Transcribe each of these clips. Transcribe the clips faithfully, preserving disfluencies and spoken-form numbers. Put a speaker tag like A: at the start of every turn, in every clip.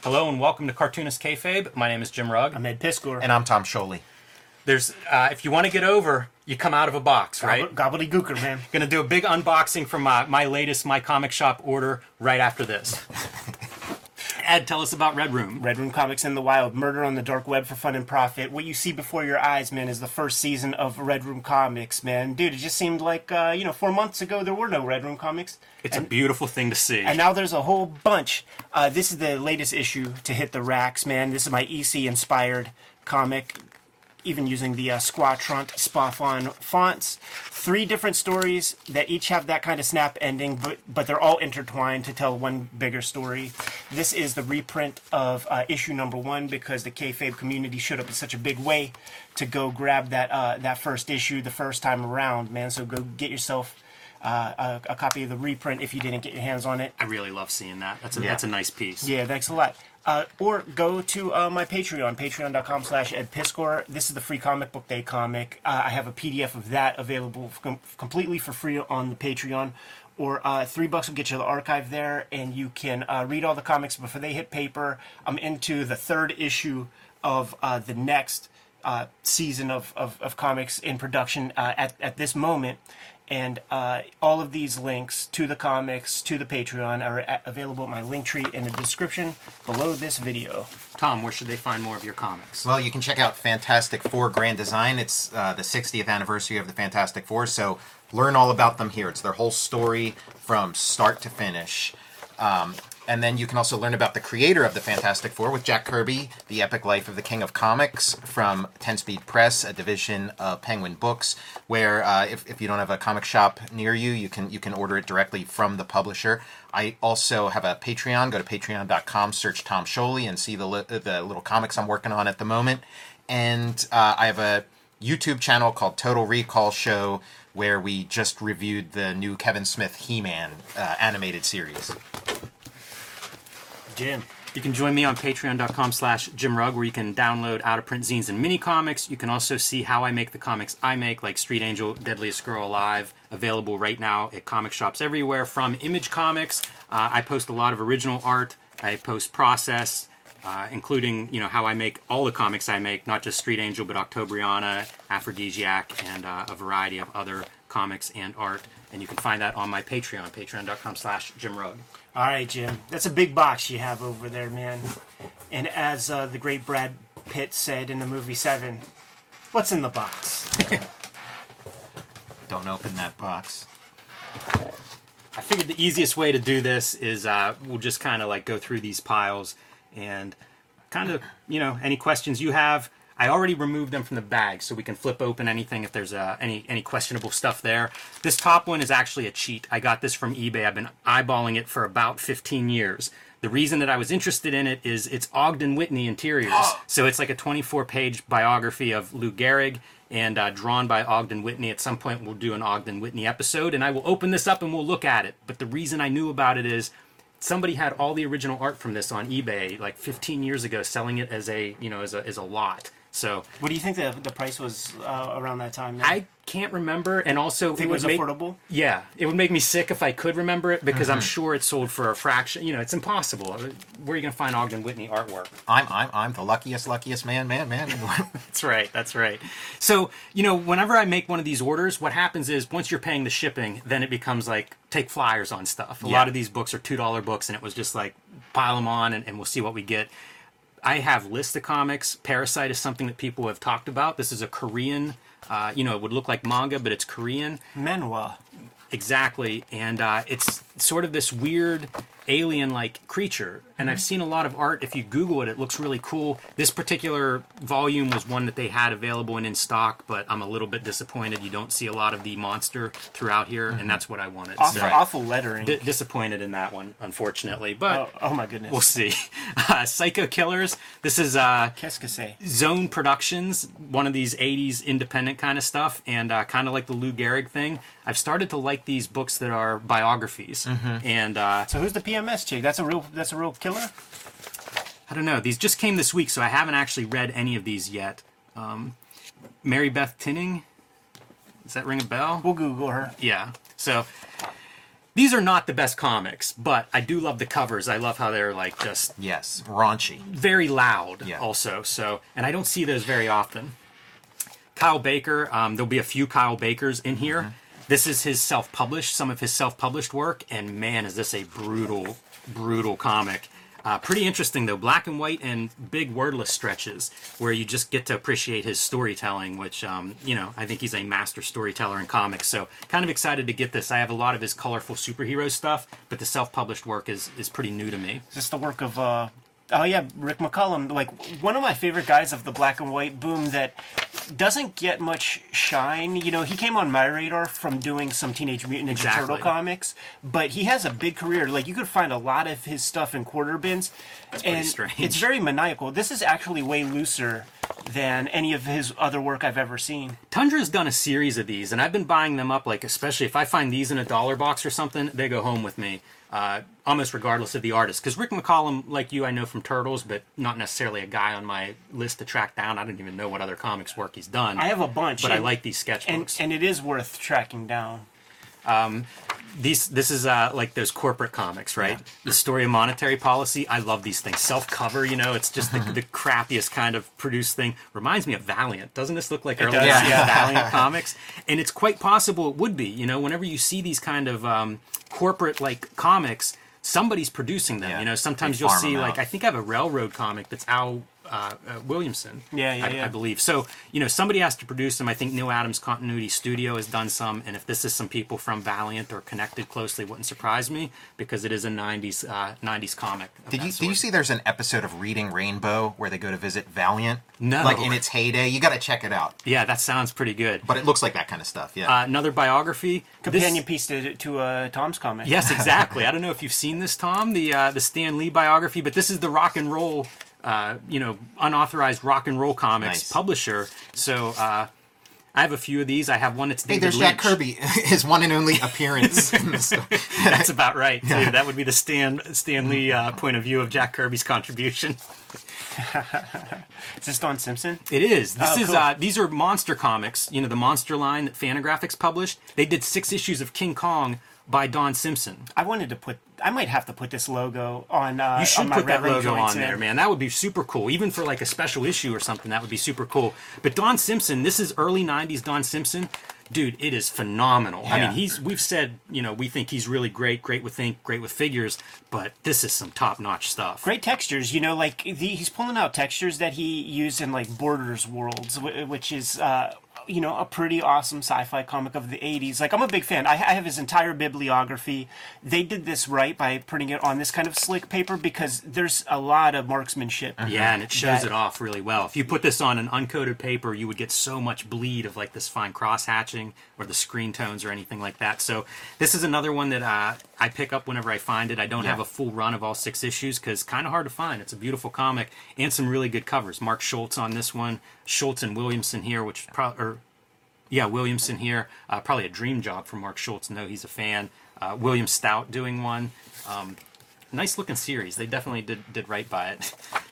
A: Hello and welcome to Cartoonist Kayfabe. My name is Jim Rugg.
B: I'm Ed Piskor.
C: And I'm Tom Scholey.
A: There's, uh, if you want to get over, you come out of a box, right?
B: Gobble- gobbledygooker, man.
A: Gonna do a big unboxing from my, my latest My Comic Shop order right after this. Ed, tell us about Red Room.
B: Red Room Comics in the Wild, Murder on the Dark Web for Fun and Profit. What you see before your eyes, man, is the first season of Red Room Comics, man. Dude, it just seemed like, uh, you know, four months ago there were no Red Room Comics.
A: It's
B: and,
A: a beautiful thing to see.
B: And now there's a whole bunch. Uh, this is the latest issue to hit the racks, man. This is my E C-inspired comic, even using the uh, Squatront Spoffon fonts. Three different stories that each have that kind of snap ending, but but they're all intertwined to tell one bigger story. This is the reprint of uh, issue number one because the Kayfabe community showed up in such a big way to go grab that uh, that first issue the first time around, man. So go get yourself uh, a, a copy of the reprint if you didn't get your hands on it.
A: I really love seeing that. That's a,
C: Yeah.
A: that's a nice piece.
B: Yeah, thanks a lot. Uh, or go to uh, my Patreon, patreon.com slash Ed Piskor. This is the free Comic Book Day comic. Uh, I have a P D F of that available com- completely for free on the Patreon. Or uh, three bucks will get you the archive there, and you can uh, read all the comics before they hit paper. I'm into the third issue of uh, the next uh, season of, of, of comics in production uh, at, at this moment. And uh, all of these links to the comics, to the Patreon, are a- available at my link tree in the description below this video.
A: Tom, where should they find more of your comics?
C: Well, you can check out Fantastic Four Grand Design. It's uh, the sixtieth anniversary of the Fantastic Four, so learn all about them here. It's their whole story from start to finish. Um, and then you can also learn about the creator of the Fantastic Four with Jack Kirby, The Epic Life of the King of Comics from ten Speed Press, a division of Penguin Books, where uh, if, if you don't have a comic shop near you, you can you can order it directly from the publisher. I also have a Patreon. Go to patreon dot com, search Tom Scholey, and see the, li- the little comics I'm working on at the moment. And uh, I have a YouTube channel called Total Recall Show, where we just reviewed the new Kevin Smith He-Man uh, animated series.
B: Jim.
A: You can join me on patreon.com slash Jim Rugg, where you can download out-of-print zines and mini-comics. You can also see how I make the comics I make, like Street Angel, Deadliest Girl Alive, available right now at comic shops everywhere from Image Comics. Uh, I post a lot of original art. I post process, uh, including, you know, how I make all the comics I make, not just Street Angel, but Octobriana, Aphrodisiac, and uh, a variety of other comics and art. And you can find that on my Patreon, patreon.com slash Jim Rugg.
B: All right, Jim. That's a big box you have over there, man. And as uh, the great Brad Pitt said in the movie Seven, what's in the box?
C: Don't open that box.
A: I figured the easiest way to do this is uh, we'll just kind of like go through these piles and kind of, you know, any questions you have. I already removed them from the bag, so we can flip open anything if there's uh, any any questionable stuff there. This top one is actually a cheat. I got this from eBay. I've been eyeballing it for about fifteen years. The reason that I was interested in it is it's Ogden Whitney Interiors. So it's like a twenty-four page biography of Lou Gehrig and uh, drawn by Ogden Whitney. At some point, we'll do an Ogden Whitney episode, and I will open this up and we'll look at it. But the reason I knew about it is somebody had all the original art from this on eBay like fifteen years ago, selling it as a, you know, as a as a lot. So
B: What do you think the the price was uh, around that time? Man?
A: I can't remember, and also
B: think it was
A: would make,
B: affordable.
A: Yeah, it would make me sick if I could remember it because I'm sure it sold for a fraction. You know, it's impossible. Where are you going to find Ogden Whitney artwork?
C: I'm I'm I'm the luckiest luckiest man man man.
A: That's right. That's right. So, you know, whenever I make one of these orders, what happens is once you're paying the shipping, then it becomes like take flyers on stuff. A
C: Yeah.
A: lot of these books are two dollar books, and it was just like pile them on, and, and we'll see what we get. I have lists of comics. Parasite is something that people have talked about. This is a Korean, uh, you know, it would look like manga, but it's Korean.
B: Manhwa.
A: Exactly. And uh, it's sort of this weird alien-like creature. And I've seen a lot of art. If you Google it, it looks really cool. This particular volume was one that they had available and in stock, but I'm a little bit disappointed. You don't see a lot of the monster throughout here, and that's what I wanted.
B: Awful,
A: So,
B: awful lettering.
A: d- disappointed in that one, unfortunately. But
B: oh, oh my goodness.
A: we'll see. Uh, Psycho Killers. This is uh,
B: Qu'est-ce que c'est?
A: Zone Productions, one of these eighties independent kind of stuff, and uh, kind of like the Lou Gehrig thing. I've started to like these books that are biographies, and uh,
B: So who's the P M S chick? That's a real. That's a real killer.
A: I don't know. These just came this week, so I haven't actually read any of these yet. Um, Mary Beth Tinning, does that ring a bell?
B: We'll Google her.
A: Yeah. So These are not the best comics, but I do love the covers. I love how they're like just
C: Yes, raunchy.
A: very loud
C: Yeah.
A: also. So, and I don't see those very often. Kyle Baker, um, there'll be a few Kyle Bakers in here.
C: Mm-hmm.
A: This is his self-published, some of his self-published work, and man, is this a brutal, brutal comic. Uh, pretty interesting though, black and white and big wordless stretches where you just get to appreciate his storytelling, which, um, you know, I think he's a master storyteller in comics. So kind of excited to get this. I have a lot of his colorful superhero stuff, but the self-published work is, is pretty new to me.
B: Is this the work of, uh, oh yeah, Rick McCullum, like one of my favorite guys of the black and white boom that doesn't get much shine. You know, he came on my radar from doing some Teenage Mutant Ninja
A: Exactly.
B: Turtle comics, but he has a big career. Like, you could find a lot of his stuff in quarter bins.
A: pretty
B: and
A: strange.
B: It's very maniacal. This is actually way looser than any of his other work I've ever seen.
A: Tundra's done a series of these, and I've been buying them up, like, especially if I find these in a dollar box or something, they go home with me, uh, almost regardless of the artist. Because Rick McCollum, like you, I know from Turtles, but not necessarily a guy on my list to track down. I don't even know what other comics work he's done.
B: I have a bunch.
A: But I
B: and-
A: like these
B: and,
A: sketchbooks.
B: and it is worth tracking down.
A: These, this is uh, like those corporate comics, right? The Story of Monetary Policy. I love these things. Self-cover, you know, it's just the, the crappiest kind of produced thing. Reminds me of Valiant. Doesn't this look like early
B: does,
A: nineties
B: yeah.
A: Valiant comics? And it's quite possible it would be. You know, whenever you see these kind of um, corporate like comics, somebody's producing them.
C: Yeah.
A: You know, sometimes
C: They
A: you'll
C: farm
A: see
C: them
A: like
C: out.
A: I think I have a Railroad comic that's Al uh, uh, Williamson.
B: Yeah, yeah,
A: I,
B: yeah.
A: I believe. So, you know, somebody has to produce them. I think Neil Adams Continuity Studio has done some, and if this is some people from Valiant or connected closely, wouldn't surprise me because it is a nineties uh, nineties comic. of
C: Did
A: that
C: you
A: sort.
C: did you see there's an episode of Reading Rainbow where they go to visit Valiant?
A: No.
C: Like in its heyday. You got to check it out.
A: Yeah, that sounds pretty good.
C: But it looks like that kind of stuff. Yeah.
A: Uh, another biography.
B: Companion
A: This-
B: piece to, to uh, Tom's comic.
A: Yes, exactly. I don't know if you've seen this, Tom, the uh, the Stan Lee biography, but this is the rock and roll, uh, you know, unauthorized rock and roll comics
C: Nice.
A: publisher. So uh, I have a few of these. I have one that's
C: Hey,
A: David
C: there's
A: Lynch.
C: Jack Kirby, his one and only appearance. in the story.
A: That's about right. Too. That would be the Stan Stan Lee uh, point of view of Jack Kirby's contribution.
B: Is this Don Simpson?
A: It is. This
B: Oh,
A: is.
B: cool.
A: Uh, these are Monster Comics. You know, the Monster line that Fantagraphics published. They did six issues of King Kong by Don Simpson.
B: I wanted to put. I might have to put this logo on. Uh,
A: You should
B: on my
A: put that
B: Reverend
A: logo
B: joints
A: on there,
B: in.
A: man. That would be super cool. Even for like a special issue or something, that would be super cool. But Don Simpson, this is early nineties Don Simpson. Dude, it is phenomenal. I
C: Yeah.
A: mean, he's we've said, you know, we think he's really great, great with ink, great with figures, but this is some top-notch stuff.
B: Great textures, you know, like the, he's pulling out textures that he used in like Borders Worlds, wh- which is, uh, you know, a pretty awesome sci-fi comic of the eighties. Like, I'm a big fan. I, I have his entire bibliography. They did this right by putting it on this kind of slick paper because there's a lot of marksmanship.
A: Yeah, and it shows
B: That-
A: it off really well. If you put this on an uncoated paper, you would get so much bleed of like this fine cross hatching or the screen tones or anything like that. So this is another one that uh, I pick up whenever I find it. I don't
C: Yeah.
A: have a full run of all six issues because kind of hard to find. It's a beautiful comic and some really good covers. Mark Schultz on this one, Schultz and Williamson here, which probably or yeah Williamson here, uh, probably a dream job for Mark Schultz. No, he's a fan. Uh, William Stout doing one. Um, nice looking series. They definitely did did right by it.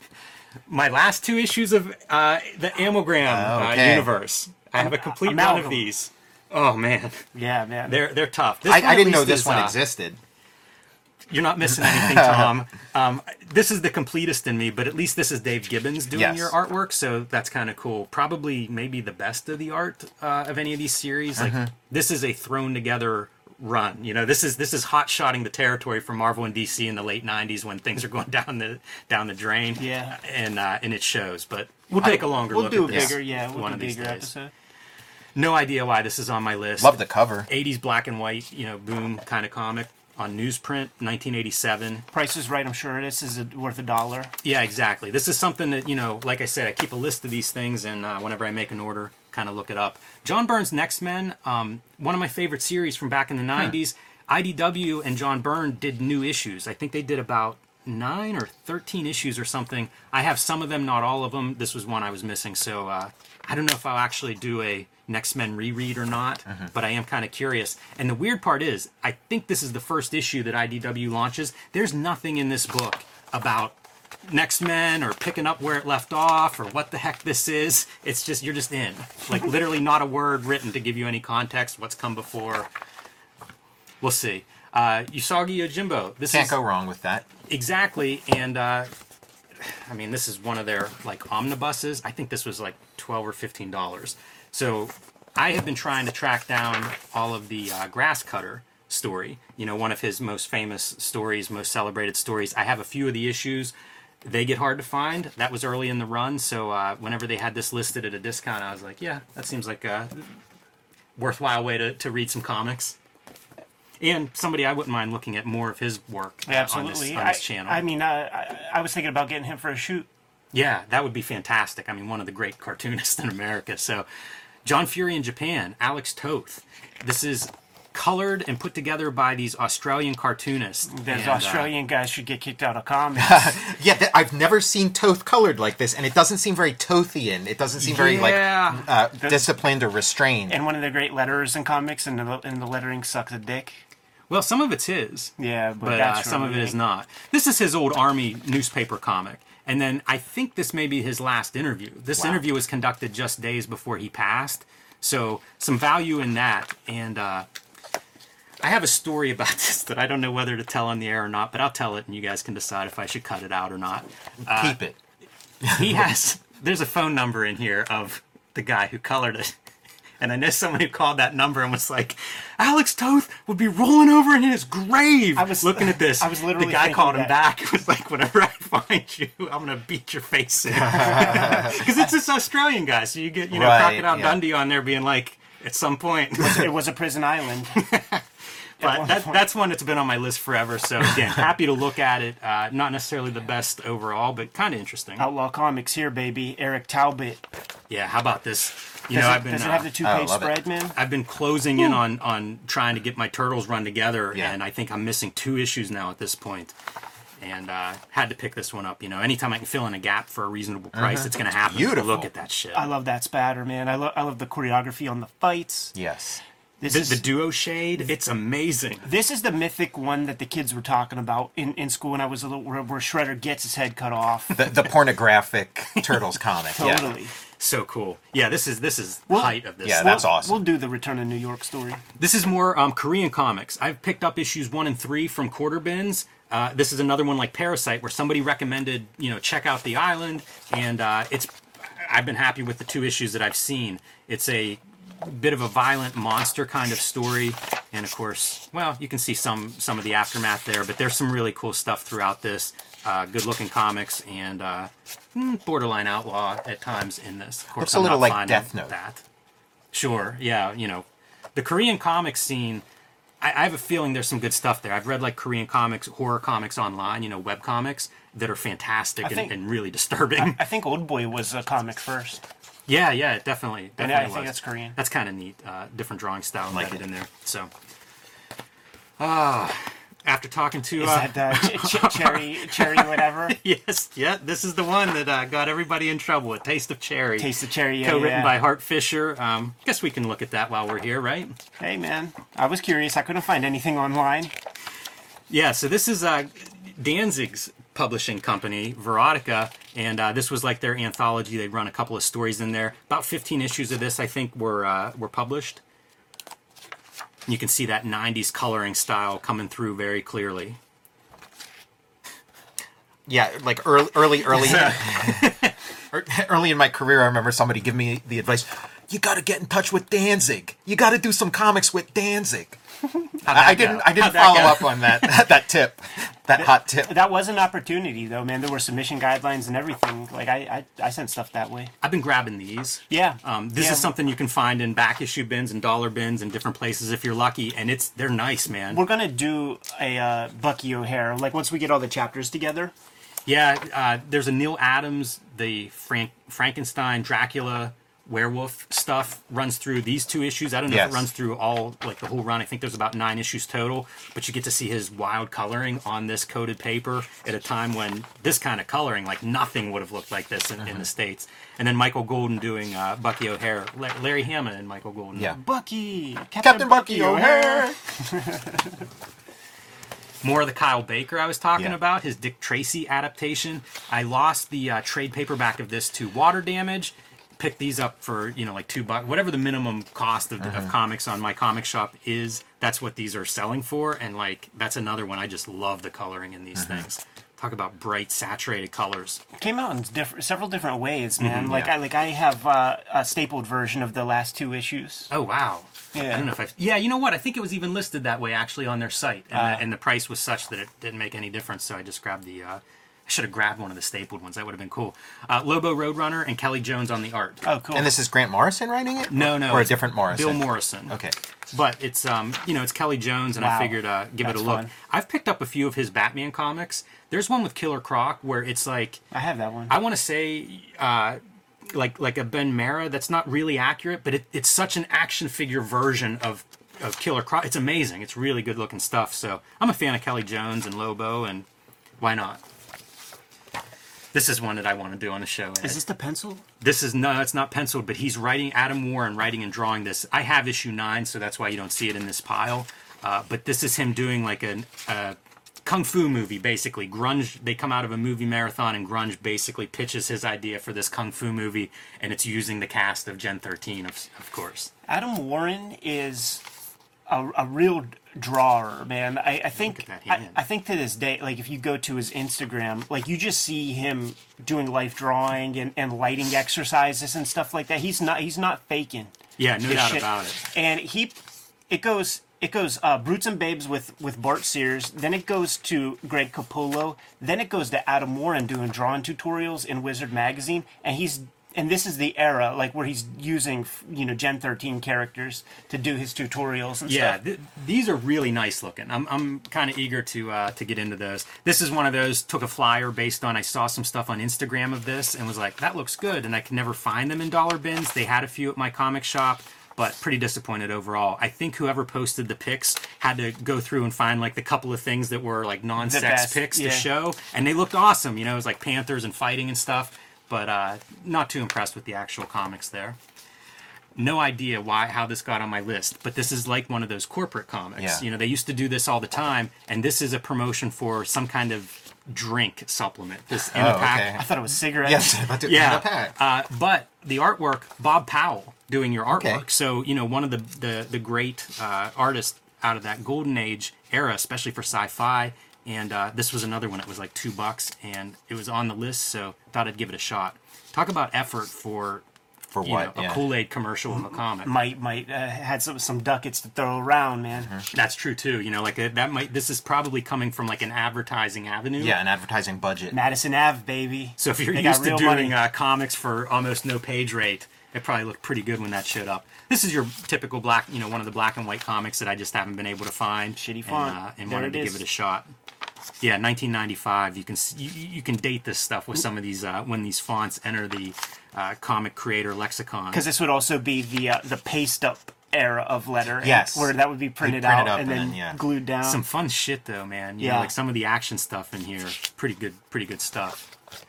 A: My last two issues of uh, the Amogram uh,
C: Okay.
A: universe. I have a complete run of
B: Amalgam.
A: these. Oh man,
B: Yeah, man.
A: they're they're tough. This
C: I,
A: one
C: I
A: at
C: didn't know
A: least
C: this
A: is,
C: one
A: uh,
C: existed.
A: You're not missing anything, Tom. Um, this is the completest in me, but at least this is Dave Gibbons doing
C: Yes.
A: your artwork, so that's kind of cool. Probably maybe the best of the art uh, of any of these series. Like this is a thrown together run. You know, this is this is hot shotting the territory for Marvel and D C in the late nineties when things are going down the down the drain.
B: Yeah.
A: and uh, and it shows. But we'll take a longer
B: we'll
A: look
B: do
A: at
B: a
A: this.
B: bigger, yeah, we'll
A: one
B: do
A: of
B: a
A: these
B: bigger
A: days.
B: episode.
A: No idea why this is on my list.
C: Love the cover.
A: eighties black and white, you know, boom kind of comic on newsprint, nineteen eighty-seven.
B: Price is right, I'm sure this is a, worth a dollar.
A: Yeah, exactly. This is something that, you know, like I said, I keep a list of these things, and uh, whenever I make an order, kind of look it up. John Byrne's Next Men, um, one of my favorite series from back in the nineties. I D W and John Byrne did new issues. I think they did about nine or thirteen issues or something. I have some of them, not all of them. This was one I was missing, so uh, I don't know if I'll actually do a Next Men reread or not, but I am kind of curious. And the weird part is, I think this is the first issue that I D W launches. There's nothing in this book about Next Men or picking up where it left off or what the heck this is. It's just, you're just in. Like, literally not a word written to give you any context, what's come before. we'll see. Uh, Usagi Yojimbo. This
C: Can't
A: is
C: go wrong with that.
A: exactly, and uh, I mean, this is one of their like omnibuses. I think this was like twelve or fifteen dollars. So I have been trying to track down all of the uh, Grass Cutter story. You know, one of his most famous stories, most celebrated stories. I have a few of the issues. They get hard to find. That was early in the run, so uh, whenever they had this listed at a discount, I was like, yeah, that seems like a worthwhile way to, to read some comics. And somebody I wouldn't mind looking at more of his work uh,
B: Yeah, absolutely.
A: on this, on this
B: I,
A: channel.
B: I mean, uh, I, I was thinking about getting him for a shoot.
A: Yeah, that would be fantastic. I mean, one of the great cartoonists in America. So, John Fury in Japan, Alex Toth. This is colored and put together by these Australian cartoonists.
B: Those
A: And, uh,
B: Australian guys should get kicked out of comics.
C: Yeah, th- I've never seen Toth colored like this, and it doesn't seem very Tothian. It doesn't seem very
A: Yeah.
C: like uh, disciplined or restrained.
B: And one of the great letterers in comics, and the, and the lettering sucks a dick.
A: well, some of it's his.
B: Yeah, but,
A: but uh,
B: that's
A: some of it
B: really-
A: is not. This is his old Army newspaper comic. And then I think this may be his last interview. This
B: Wow.
A: interview was conducted just days before he passed. So some value in that. And uh, I have a story about this that I don't know whether to tell on the air or not, but I'll tell it and you guys can decide if I should cut it out or not.
C: Keep it.
A: He has, there's a phone number in here of the guy who colored it. And I know someone who called that number and was like, Alex Toth would be rolling over in his grave.
B: I was-
A: looking at this.
B: I was literally
A: the guy
B: thinking
A: called him
B: that.
A: back. It was like, whenever I find you, I'm going to beat your face in. Because it's this Australian guy. So you get, you know,
C: Right,
A: Crocodile
C: yeah.
A: Dundee on there being like, at some point.
B: It was a prison island.
A: But
B: one
A: that,
B: point.
A: that's one that's been on my list forever. So again, happy to look at it. Uh, not necessarily the best overall, but kind of interesting.
B: Outlaw Comics here, baby. Eric Talbot.
A: Yeah, how about this? You
B: Does,
A: know,
B: it,
A: I've been
B: does it
A: uh,
B: have the two-page
C: love it.
B: spread, man?
A: I've been closing in on on trying to get my turtles run together,
C: Yeah.
A: and I think I'm missing two issues now at this point. And uh, had to pick this one up. You know, anytime I can fill in a gap for a reasonable price, it's going to happen.
C: Beautiful.
A: Look at that shit.
B: I love that spatter, man. I, lo- I love the choreography on the fights.
C: Yes.
B: This
A: the,
B: is
A: the duo shade, it's amazing.
B: this is the mythic one that the kids were talking about in, in school when I was a little, where, where Shredder gets his head cut off.
C: The, the pornographic Turtles comic. Yeah.
B: Totally.
A: So cool. Yeah, this is this is
B: Well,
A: height of this.
C: yeah,
A: stuff.
C: that's
B: we'll,
C: awesome.
B: We'll do the Return to New York story.
A: This is more um, Korean comics. I've picked up issues one and three from Quarter Bins. Uh, this is another one like Parasite, where somebody recommended, you know, check out the island, and uh, it's. I've been happy with the two issues that I've seen. It's a bit of a violent monster kind of story, and of course, well, you can see some some of the aftermath there. But there's some really cool stuff throughout this. Uh, good-looking comics and uh, mm, borderline outlaw at times in this. Of course,
C: Looks a
A: I'm
C: little
A: not
C: like
A: finding
C: Death Note.
A: That. Sure, yeah, you know, the Korean comic scene. I, I have a feeling there's some good stuff there. I've read like Korean comics, horror comics online, you know, web comics that are fantastic and,
B: think-
A: and really disturbing.
B: I, I think Old Boy was a comic first.
A: yeah, yeah, it definitely,
B: And
A: definitely
B: I
A: was.
B: think that's Korean.
A: That's kind of neat. Uh, different drawing style
C: Like
A: embedded
C: it.
A: in there. So, ah, after talking to
B: Is
A: uh,
B: that uh, ch- ch- cherry, cherry, whatever?
A: yes, yeah, this is the one that uh, got everybody in trouble. A Taste of Cherry.
B: Taste the cherry. Yeah,
A: Co-written
B: yeah.
A: by Hart Fisher. Um, guess we can look at that while we're here, right?
B: Hey, man. I was curious. I couldn't find anything online.
A: Yeah, so this is uh, Danzig's publishing company, Verotica, and uh, this was like their anthology. They run a couple of stories in there. About fifteen issues of this, I think, were uh, were published. You can see that nineties coloring style coming through very clearly.
C: Yeah, like early, early, early, er- early in my career, I remember somebody giving me the advice: "You got to get in touch with Danzig. You got to do some comics with Danzig." I, I didn't.
A: go?
C: I didn't
A: How'd that
C: follow
A: go?
C: up on that. That tip, that hot tip.
B: That was an opportunity, though, man. There were submission guidelines and everything. Like, I, I, I sent stuff that way.
A: I've been grabbing these.
B: Yeah.
A: Um, this
B: Yeah.
A: is something you can find in back issue bins and dollar bins and different places if you're lucky, and it's they're nice, man.
B: We're gonna do a uh, Bucky O'Hare. Like, once we get all the chapters together.
A: Yeah, uh, there's a Neil Adams, the Frank Frankenstein, Dracula, werewolf stuff runs through these two issues. I don't know if
C: Yes.
A: it runs through all, like the whole run. I think there's about nine issues total, but you get to see his wild coloring on this coated paper at a time when this kind of coloring, like nothing would have looked like this in, in the States. And then Michael Golden doing uh, Bucky O'Hare, La- Larry Hammond and Michael Golden.
C: Yeah.
B: Bucky! Captain,
C: Captain Bucky O'Hare.
A: More of the Kyle Baker I was talking
C: Yeah.
A: about, his Dick Tracy adaptation. I lost the uh, trade paperback of this to water damage. pick these up for, you know, like two bucks, whatever the minimum cost of,
C: Mm-hmm.
A: of comics on my comic shop is. That's what these are selling for, and like that's another one. I just love the coloring in these
C: Mm-hmm.
A: things. Talk about bright, saturated colors.
B: Came out in different, several different ways, man. like
C: yeah.
B: I like I have uh, a stapled version of the last two issues.
A: Oh wow!
B: Yeah.
A: I don't know if I. Yeah, you know what? I think it was even listed that way actually on their site, and,
B: Uh,
A: the, and the price was such that it didn't make any difference. So I just grabbed the. Uh, I should have grabbed one of the stapled ones. That would have been cool. Uh, Lobo Roadrunner and Kelly Jones on the art.
B: Oh, cool.
C: And this is Grant Morrison writing it?
A: No, no,
C: Or a
A: it's
C: different Morrison?
A: Bill Morrison.
C: Okay.
A: But it's um you know it's Kelly Jones, and I
B: Wow.
A: figured uh, give
B: That's
A: it a look.
B: fun.
A: I've picked up a few of his Batman comics. There's one with Killer Croc where it's like
B: I have that one.
A: I want to say uh, like like a Ben Mara that's not really accurate, but it, it's such an action figure version of of Killer Croc. It's amazing. It's really good looking stuff. So I'm a fan of Kelly Jones and Lobo, and why not? This is one that I want to do on the show. Ed.
B: Is this the pencil?
A: This is no, it's not penciled, but he's writing, Adam Warren writing and drawing this. I have issue nine, so that's why you don't see it in this pile. Uh, but this is him doing like a, a kung fu movie, basically. Grunge, they come out of a movie marathon, and Grunge basically pitches his idea for this kung fu movie, and it's using the cast of Gen thirteen, of, of course.
B: Adam Warren is a, a real drawer, man. I, I think
A: Look at that
B: I,
A: hand.
B: I think to this day, like if you go to his Instagram, like you just see him doing life drawing and, and lighting exercises and stuff like that. He's not he's not faking.
A: Yeah, no
B: his
A: doubt
B: shit.
A: about it.
B: And he, it goes. It goes uh, Brutes and Babes with, with Bart Sears, then it goes to Greg Capullo, then it goes to Adam Warren doing drawing tutorials in Wizard Magazine, and he's and this is the era like where he's using you know Gen thirteen characters to do his tutorials and
A: Yeah,
B: stuff.
A: th- these are really nice looking. I'm I'm kind of eager to uh, to get into those. This is one of those. Took a flyer based on I saw some stuff on Instagram of this and was like, that looks good, and I can never find them in dollar bins. They had a few at my comic shop, but pretty disappointed overall. I think whoever posted the pics had to go through and find like the couple of things that were like non-sex
B: best,
A: pics
B: yeah.
A: to show, and they looked awesome. You know, it was like panthers and fighting and stuff, but uh, not too impressed with the actual comics there. No idea why how this got on my list, but this is like one of those corporate comics.
C: Yeah.
A: You know, they used to do this all the time, and this is a promotion for some kind of drink supplement. This in a
C: Oh,
A: pack.
C: okay.
B: I thought it was cigarettes.
C: Yes, about to
A: Yeah,
C: in the pack.
A: uh, but the artwork, Bob Powell doing your artwork.
C: Okay.
A: So you know, one of the the, the great uh, artists out of that golden age era, especially for sci-fi. And uh, this was another one that was like two bucks, and it was on the list, so thought I'd give it a shot. Talk about effort for
C: For
A: you
C: what?
A: know, a
C: yeah.
A: Kool-Aid commercial in the comic.
B: Might might uh, had some some ducats to throw around, man.
C: Mm-hmm.
A: That's true too. You know, like uh, that might. This is probably coming from like an advertising avenue.
C: Yeah, an advertising budget.
B: Madison Ave, baby.
A: So if you're
B: They got
A: used to
B: real
A: doing
B: money.
A: uh, comics for almost no page rate, it probably looked pretty good when that showed up. This is your typical black, you know, one of the black and white comics that I just haven't been able to find.
B: Shitty
A: and,
B: font.
A: uh, and
B: There
A: wanted
B: it
A: to
B: is.
A: give it a shot. Yeah, nineteen ninety-five. You can s- you, you can date this stuff with some of these uh, when these fonts enter the uh, comic creator lexicon.
B: Because this would also be the uh, the paste up era of lettering.
C: Yes.
B: Where that would be printed
C: print
B: out
C: it up
B: and
C: and
B: then
C: then, yeah.
B: glued down.
A: Some fun shit though, man. You know,
B: Yeah.
A: like some of the action stuff in here, pretty good, pretty good stuff.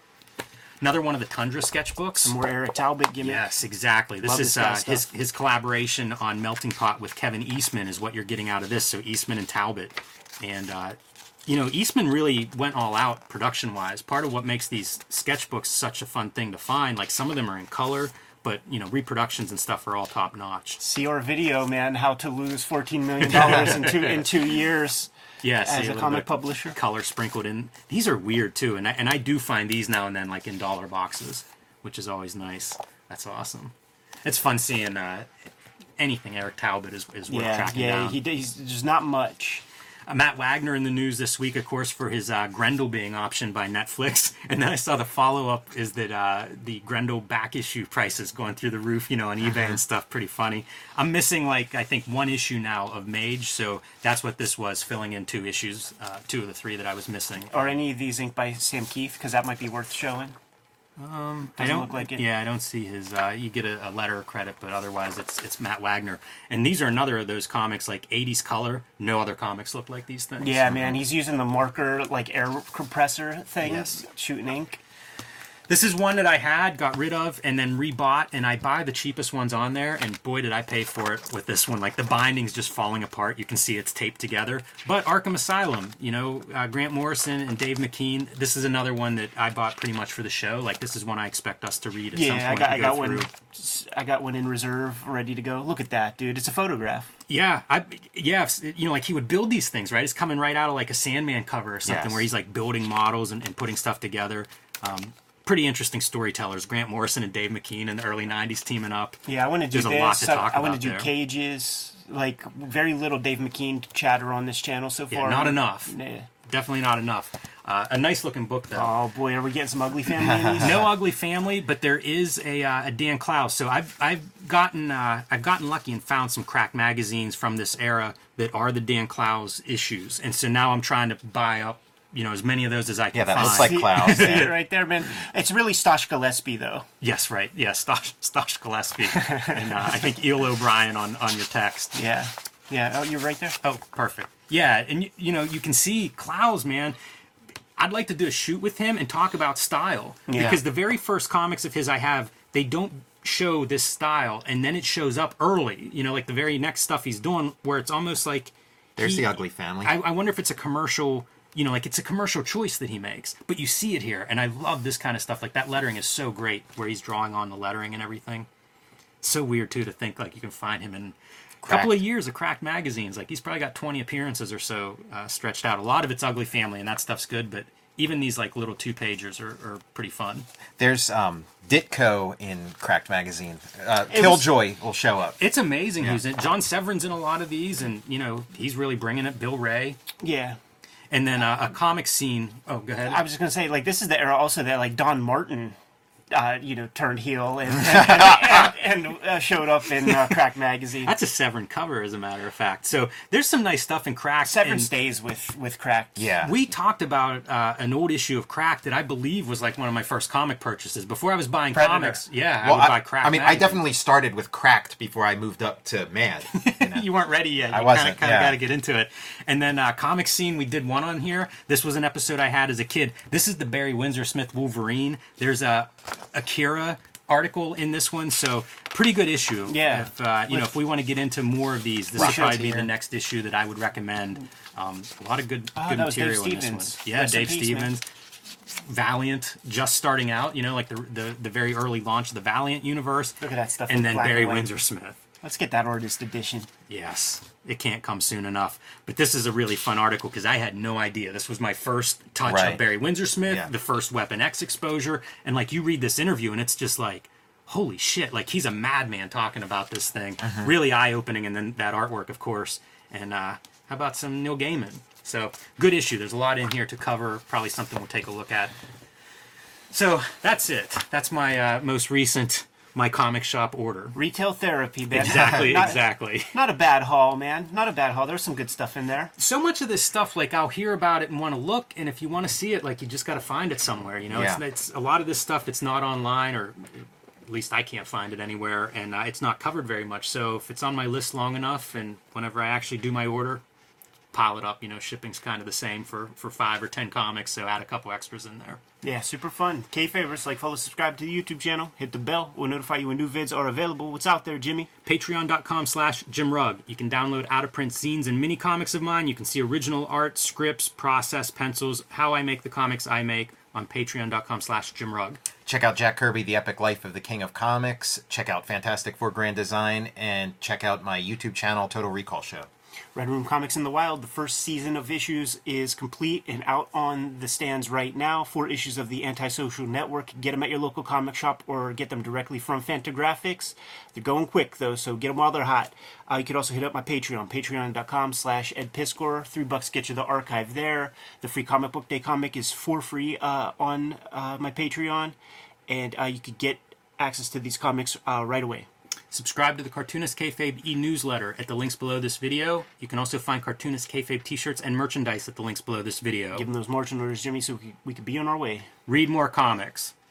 A: Another one of the Tundra sketchbooks.
B: More Eric Talbot gimmick.
A: Yes, exactly. This
B: Love
A: is
B: this kind
A: uh,
B: of
A: his
B: stuff.
A: his collaboration on Melting Pot with Kevin Eastman is what you're getting out of this. So Eastman and Talbot, and uh, you know Eastman really went all out production wise. Part of what makes these sketchbooks such a fun thing to find, like some of them are in color, but you know reproductions and stuff are all top notch.
B: See our video, man. How to lose fourteen million dollars in two in two years
A: Yes,
B: as a comic publisher.
A: color sprinkled in. These are weird too, and I, and I do find these now and then like in dollar boxes, which is always nice. That's awesome. It's fun seeing uh, anything Eric Talbot is, is worth
B: Yeah,
A: tracking
B: yeah.
A: down.
B: He, he's there's not much.
A: Uh, Matt Wagner in the news this week, of course, for his uh, Grendel being optioned by Netflix. And then I saw the follow-up is that uh, the Grendel back issue prices going through the roof, you know, on eBay and stuff. Pretty funny. I'm missing, like, I think one issue now of Mage, so that's what this was, filling in two issues, uh, two of the three that I was missing.
B: Are any of these inked by Sam Keith? Because that might be worth showing.
A: I
B: Doesn't
A: don't
B: look like it.
A: Yeah, I don't see his. Uh, you get a, a letter of credit, but otherwise, it's it's Matt Wagner. And these are another of those comics like eighties color. No other comics look like these things.
B: Yeah, man. He's using the marker like air compressor thing,
A: Yes.
B: shooting ink.
A: This is one that I had, got rid of, and then rebought, and I buy the cheapest ones on there, and boy, did I pay for it with this one. Like, the binding's just falling apart. You can see it's taped together. But Arkham Asylum, you know, uh, Grant Morrison and Dave McKean, this is another one that I bought pretty much for the show. Like, this is one I expect us to read at some
B: Yeah, I
A: point.
B: got,
A: to
B: I
A: go
B: got
A: through.
B: one. I got one in reserve, ready to go. Look at that, dude! It's a photograph.
A: Yeah, I yeah, you know, like he would build these things, right? It's coming right out of like a Sandman cover or something,
C: Yes.
A: where he's like building models and, and putting stuff together. Um, pretty interesting storytellers, Grant Morrison and Dave McKean in the early nineties teaming up.
B: Yeah, I want to do
A: There's a
B: this.
A: lot to
B: I-
A: talk
B: I, want
A: about
B: to do
A: there.
B: cages. Like very little Dave McKean chatter on this channel so
A: Yeah,
B: far.
A: not enough.
B: Nah.
A: Definitely not enough. Uh, a nice looking book though.
B: Oh boy, are we getting some ugly family? in these?
A: No ugly family, but there is a, uh, a Dan Clowes. So I've I've gotten uh, I've gotten lucky and found some crack magazines from this era that are the Dan Clowes issues, and so now I'm trying to buy up, you know, as many of those as I can
C: Yeah, that
A: find.
C: looks like
B: See-
C: Clowes.
B: See
C: Yeah.
B: it right there, man. It's really Stosh Gillespie though.
A: Yes, right. Yeah, Stosh, Stosh Gillespie, and uh, I think Eel O'Brien on on your text.
B: Yeah, yeah. Oh, you're right there.
A: Oh, perfect. Yeah, and you, you know you can see Clowes, man. I'd like to do a shoot with him and talk about style,
B: Yeah.
A: because the very first comics of his I have, they don't show this style, and then it shows up early. You know, like the very next stuff he's doing, where it's almost like
C: There's
A: he-
C: the ugly family.
A: I, I wonder if it's a commercial. You know, like it's a commercial choice that he makes, but you see it here, and I love this kind of stuff. Like that lettering is so great, where he's drawing on the lettering and everything. It's so weird too to think like you can find him in a couple of
C: Cracked.
A: years of Cracked magazines. Like he's probably got twenty appearances or so uh, stretched out. A lot of it's Ugly Family, and that stuff's good, but even these like little two pagers are, are pretty fun.
C: There's um, Ditko in Cracked magazine. Uh,
B: It was-
C: Killjoy will show up.
A: It's amazing
C: Yeah.
A: who's in. John Severin's in a lot of these, and you know he's really bringing it. Bill Ray,
B: Yeah.
A: and then uh, a comic scene. Oh, go ahead.
B: I was just gonna say, like, this is the era also that like Don Martin, uh, you know, turned heel and and, and, and uh, showed up in uh, Crack magazine.
A: That's a Severin cover, as a matter of fact. So there's some nice stuff in Cracked.
B: Severin
A: and
B: stays with with Crack.
C: Yeah.
A: We talked about uh, an old issue of Cracked that I believe was like one of my first comic purchases. Before I was buying
B: Predator.
A: comics, yeah, I
C: Well,
A: would
C: I,
A: buy Cracked.
C: I mean, I
A: magazine.
C: definitely started with Cracked before I moved up to Mad. You know?
A: You weren't ready yet. You
C: I wasn't,
A: Kind of
C: yeah.
A: got to get into it. And then uh, comic scene, we did one on here. This was an episode I had as a kid. This is the Barry Windsor Smith Wolverine. There's a Akira article in this one, so pretty good issue.
B: Yeah.
A: If uh, you know, if we want to get into more of these, this would
B: Rock
A: probably
B: Shows
A: be
B: here.
A: the next issue that I would recommend. Um, a lot of good,
B: Oh,
A: good
B: that was Dave
A: material in this one.
B: Stevens.
A: Yeah,
B: Rest in
A: Dave
B: peace, man.
A: Stevens. Valiant just starting out, you know, like the, the the very early launch of the Valiant universe.
B: Look at that stuff in
A: And then
B: black
A: Barry
B: and white.
A: Windsor Smith.
B: Let's get that artist edition.
A: Yes, it can't come soon enough. But this is a really fun article because I had no idea. This was my first touch
C: Right.
A: of Barry Windsor Smith,
C: Yeah.
A: the first Weapon X exposure. And like you read this interview and it's just like, holy shit, like he's a madman talking about this thing.
C: Mm-hmm.
A: Really eye-opening. And then that artwork, of course. And uh, how about some Neil Gaiman? So good issue. There's a lot in here to cover. Probably something we'll take a look at. So that's it. That's my uh, most recent My Comic Shop order.
B: Retail therapy, man.
A: Exactly,
B: not,
A: exactly.
B: Not a bad haul, man. Not a bad haul. There's some good stuff in there.
A: So much of this stuff, like I'll hear about it and want to look, and if you want to see it, like you just got to find it somewhere. You know,
C: Yeah.
A: it's, it's a lot of this stuff that's not online, or at least I can't find it anywhere, and uh, it's not covered very much. So if it's on my list long enough, and whenever I actually do my order, pile it up. You know, shipping's kind of the same for for five or ten comics, so add a couple extras in there.
B: Yeah, super fun. K favorites, like, follow, subscribe to the YouTube channel, hit the bell. We'll notify you when new vids are available. What's out there, Jimmy?
A: Patreon.com slash Jim Rugg. You can download out-of-print zines and mini comics of mine. You can see original art, scripts, process, pencils, how I make the comics I make on Patreon.com slash Jim Rugg.
C: Check out Jack Kirby, The Epic Life of the King of Comics. Check out Fantastic Four Grand Design. And check out my YouTube channel, Total Recall Show.
B: Red Room Comics in the Wild, the first season of issues is complete and out on the stands right now. Four issues of the Antisocial Network. Get them at your local comic shop or get them directly from Fantagraphics. They're going quick, though, so get them while they're hot. Uh, you could also hit up my Patreon, patreon.com slash Ed Piskor. Three bucks get you the archive there. The free Comic Book Day comic is for free uh, on uh, my Patreon, and uh, you could get access to these comics uh, right away.
A: Subscribe to the Cartoonist Kayfabe e-newsletter at the links below this video. You can also find Cartoonist Kayfabe t-shirts and merchandise at the links below this video.
B: Give them those marching orders, Jimmy, so we, we could be on our way.
A: Read more comics.